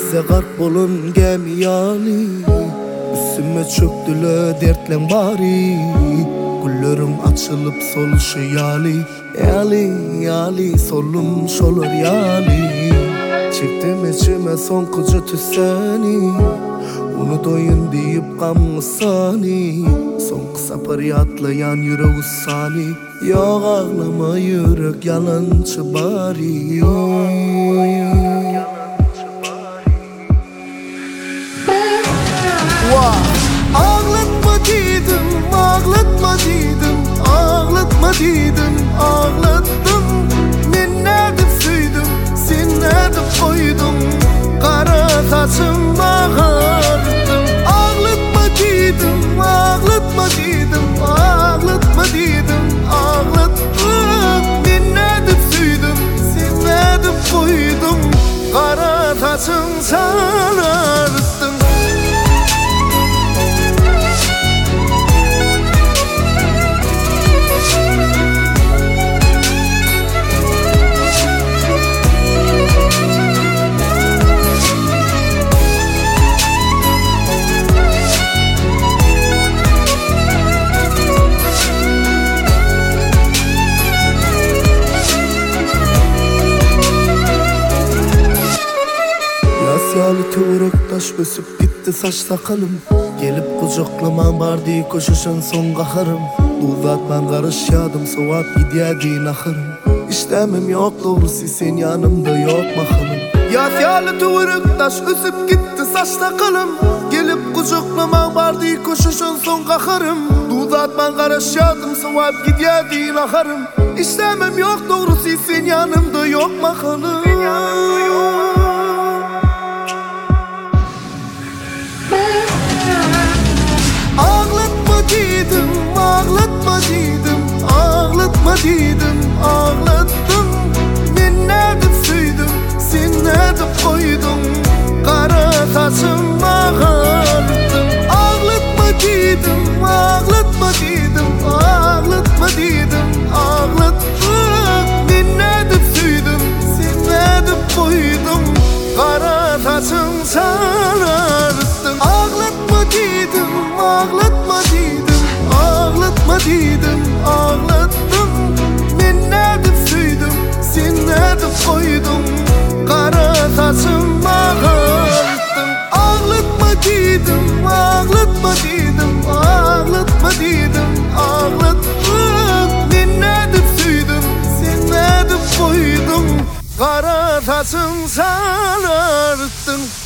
Size garp bolun gemi yali, üstüme çöktüle dertlen bari. Güllerim açılıp soluşu yali, yali yali solunmuş olur yali. Çektim içime son kucu tüsseni, unutoyun deyip kamısani. Son kısa paryatlayan yürek ussani. Yok ağlama yürek yalancı bari. Ağlatma dedim, ağlatma dedim, ağlatma dedim, ağlattım. Men nerede süydüm, sen nerede koydun? Kara saçım bağırdım. Ağlatma dedim, ağlatma dedim, ağlatma dedim, ağlattım. Men nerede süydüm, sen nerede koydun? Kara saçım sararttım. Yasyalı tuğruk taş ösüp gitti saç sakalım. Gelip kucaklaman bardi koşuşun son kaharım. Uzatman karış yadım soğat gidiyedin ahırım. İşlemim yok doğrusu sen yanımda yok bakalım. Yasyalı tuğruk taş ösüp gitti saç sakalım. Gelip kucaklaman bardi koşuşun son kaharım. Uzatman karış yadım soğat gidiyedin ahırım. İşlemim yok doğrusu sen yanımda yok bakalım. Ağlatma dedim, ağlatma dedim, ağlattım. Men nerede süydüm, sen nerede koydun? Kara saçım bağırdım. Ağlatma dedim, ağlatma dedim, ağlatma dedim, ağlattım. Men nerede süydüm, sen nerede koydun? Kara saçım sararttım. Ağlatma dedim, ağlatma dedim, ağlatma dedim, ağlattım. Men nerede süydüm, sen nerede koydun? Kara saçım bağırttım. Ağlatma dedim, ağlatma dedim, ağlatma dedim, ağlattım. Men nerede süydüm, sen nerede koydun? Kara saçım sararttın.